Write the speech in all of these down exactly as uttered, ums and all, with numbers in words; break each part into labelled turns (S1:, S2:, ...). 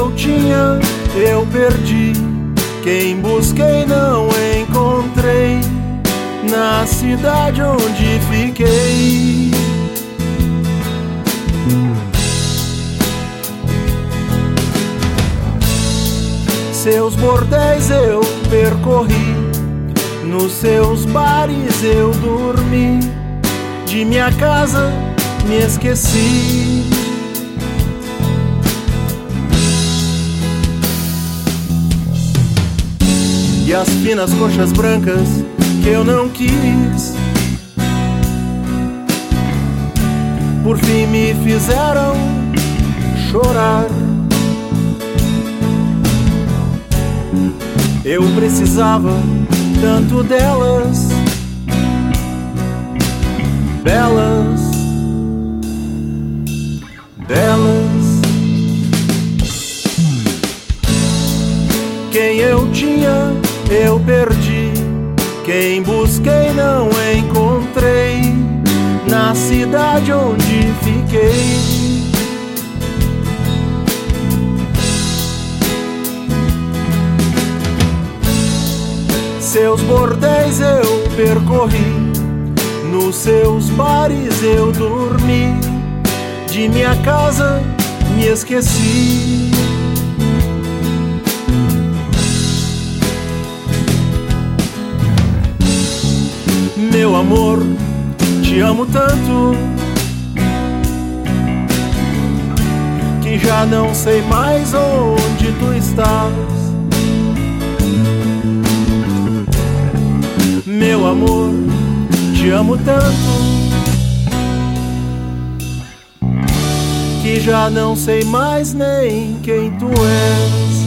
S1: eu tinha, eu perdi. Quem busquei não encontrei na cidade onde fiquei. Seus bordéis eu percorri, nos seus bares eu dormi, de minha casa me esqueci. E as finas coxas brancas que eu não quis, por fim me fizeram chorar. Eu precisava tanto delas, belas, belas. Quem eu tinha, eu perdi. Quem busquei não encontrei na cidade onde fiquei. Seus bordéis eu percorri, nos seus bares eu dormi, de minha casa me esqueci. Meu amor, te amo tanto que já não sei mais onde tu estás. Meu amor, te amo tanto que já não sei mais nem quem tu és.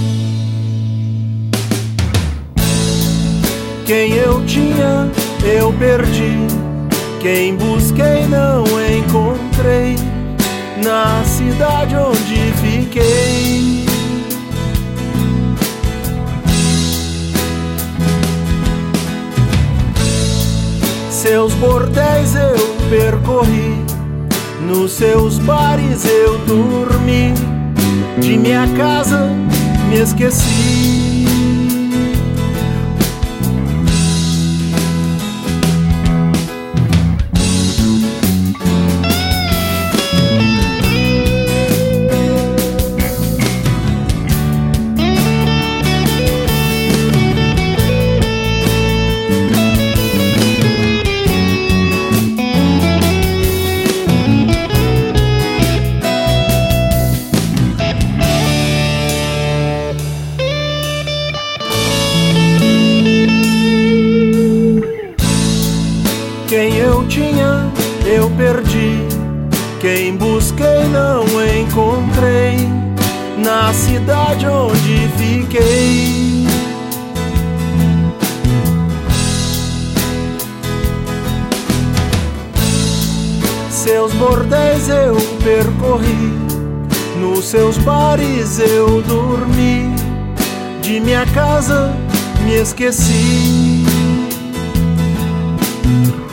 S1: Quem eu tinha, eu perdi. Quem busquei não encontrei na cidade onde fiquei. Seus bordéis eu percorri, nos seus bares eu dormi, de minha casa me esqueci. Quem eu tinha, eu perdi. Quem busquei não encontrei na cidade onde fiquei. Seus bordéis eu percorri, nos seus bares eu dormi, de minha casa me esqueci.